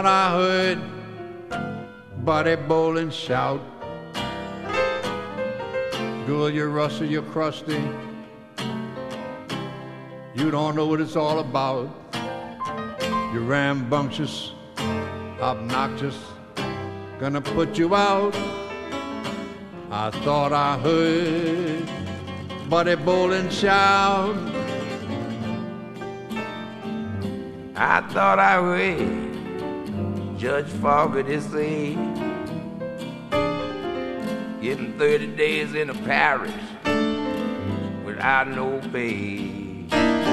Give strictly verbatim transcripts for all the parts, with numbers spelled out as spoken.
thought I heard Buddy Bolin shout, girl, you're rusty, you're crusty, you don't know what it's all about. You're rambunctious, obnoxious, gonna put you out. I thought I heard Buddy Bolin shout, I thought I heard Judge Fogarty say, getting thirty days in a parish without no pay.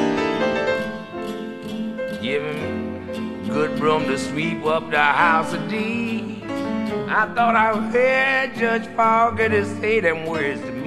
Give him good broom to sweep up the House of D. I thought I heard Judge Fogarty say them words to me.